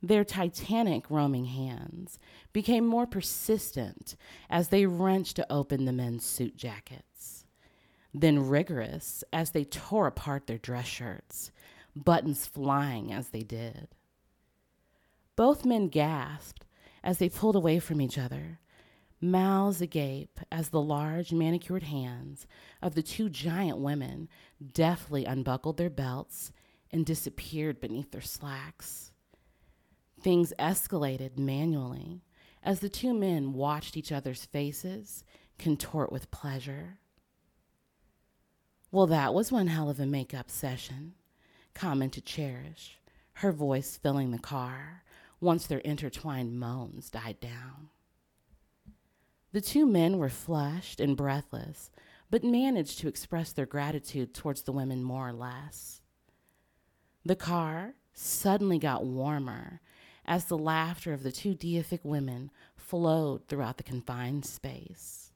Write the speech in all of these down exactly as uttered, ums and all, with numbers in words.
Their titanic roaming hands became more persistent as they wrenched open the men's suit jackets, then rigorous as they tore apart their dress shirts, buttons flying as they did. Both men gasped as they pulled away from each other, mouths agape as the large manicured hands of the two giant women deftly unbuckled their belts and disappeared beneath their slacks. Things escalated manually as the two men watched each other's faces contort with pleasure. "Well, that was one hell of a make-up session," commented Cherish, her voice filling the car once their intertwined moans died down. The two men were flushed and breathless, but managed to express their gratitude towards the women more or less. The car suddenly got warmer as the laughter of the two deific women flowed throughout the confined space.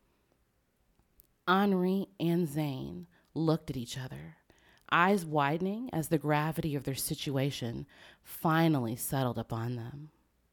Henri and Zane looked at each other, eyes widening as the gravity of their situation finally settled upon them.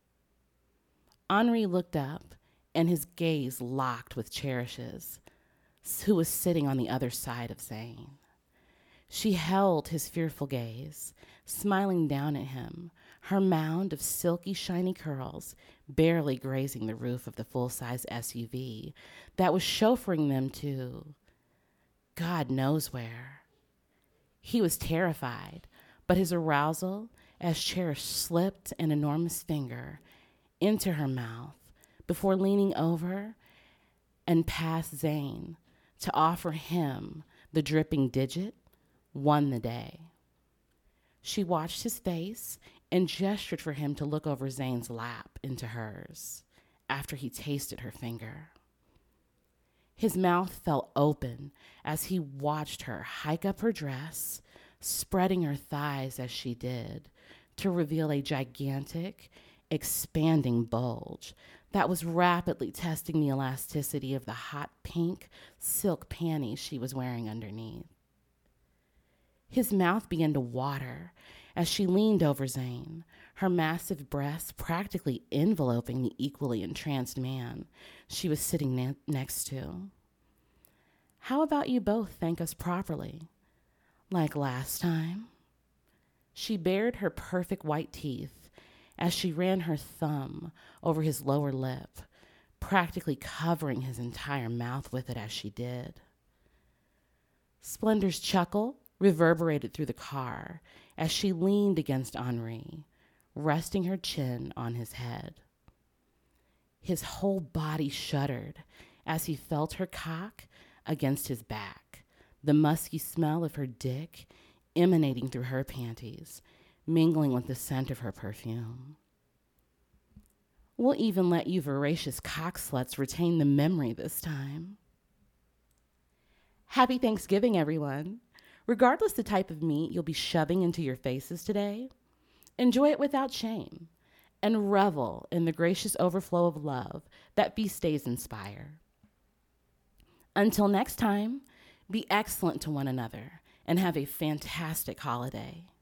Henri looked up, and his gaze locked with Cherish's, who was sitting on the other side of Zane. She held his fearful gaze, smiling down at him, her mound of silky, shiny curls barely grazing the roof of the full-size S U V that was chauffeuring them to God knows where. He was terrified, but his arousal as Cherish slipped an enormous finger into her mouth before leaning over and past Zane to offer him the dripping digit won the day. She watched his face and gestured for him to look over Zane's lap into hers after he tasted her finger. His mouth fell open as he watched her hike up her dress, spreading her thighs as she did to reveal a gigantic, expanding bulge that was rapidly testing the elasticity of the hot pink silk panties she was wearing underneath. His mouth began to water as she leaned over Zane, her massive breasts practically enveloping the equally entranced man she was sitting ne- next to. "How about you both thank us properly? Like last time?" She bared her perfect white teeth as she ran her thumb over his lower lip, practically covering his entire mouth with it as she did. Splendor's chuckle reverberated through the car as she leaned against Henri, resting her chin on his head. His whole body shuddered as he felt her cock against his back, the musky smell of her dick emanating through her panties, mingling with the scent of her perfume. "We'll even let you voracious cock sluts retain the memory this time." Happy Thanksgiving, everyone. Regardless the type of meat you'll be shoving into your faces today, enjoy it without shame and revel in the gracious overflow of love that feast days inspire. Until next time, be excellent to one another and have a fantastic holiday.